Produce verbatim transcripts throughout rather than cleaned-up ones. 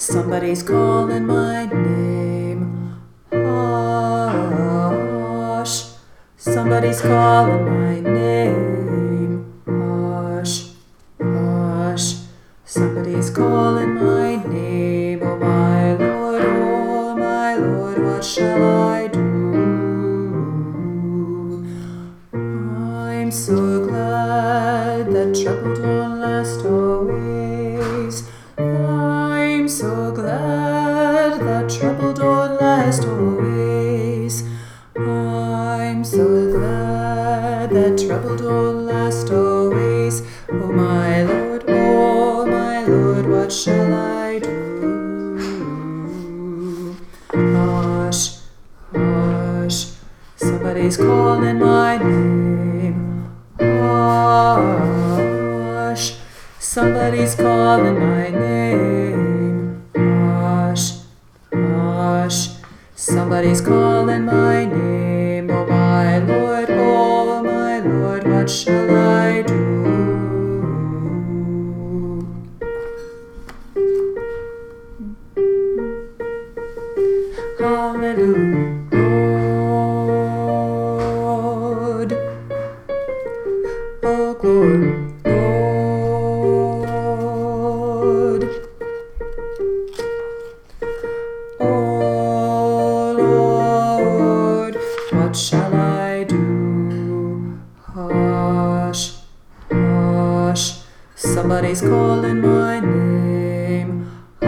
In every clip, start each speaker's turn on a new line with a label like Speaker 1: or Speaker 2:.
Speaker 1: Somebody's calling my name. Hush. Somebody's calling my name. Hush. Hush. Somebody's calling my name. Oh my Lord, oh my Lord, what shall I do? I'm so glad that trouble don't last always. I'm so glad that trouble don't last always. I'm so glad that trouble don't last always. Oh my Lord, oh my Lord, what shall I do? Hush, hush, somebody's calling my name. Hush, somebody's calling my name. Hush, hush, somebody's calling my name. Oh my Lord, oh my Lord, what shall I do? Hallelujah, Lord. Oh, glory, Lord. Oh, Lord, what shall I do? Hush, hush, somebody's calling my name.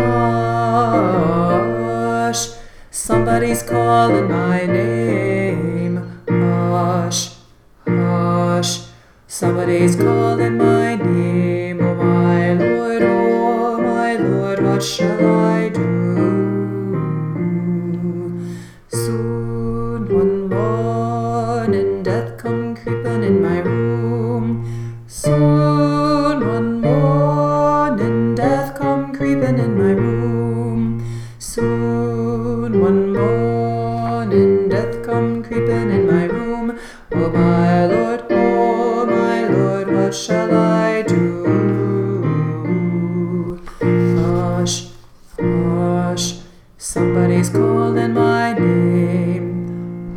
Speaker 1: Hush, somebody's calling my name. Hush, hush, somebody's calling my name. Oh my Lord, oh my Lord, what shall I do? Soon one morning death come creeping in my room. Soon one morning death come creeping in my room. Soon one morning death come creeping in my room. Oh my Lord, oh my Lord, what shall I do? Hush, hush, somebody's calling my name.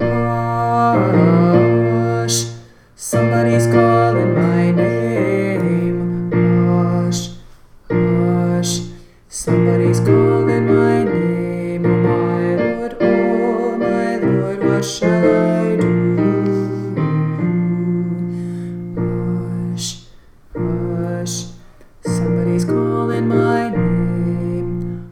Speaker 1: Hush, somebody's calling my name. Hush, hush, somebody's calling my name. Oh my Lord, oh my Lord, what shall I do? Hush, hush, somebody's calling my name.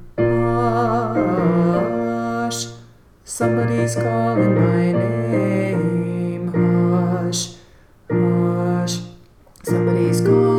Speaker 1: Hush, somebody's calling my name. Hush, hush, somebody's calling.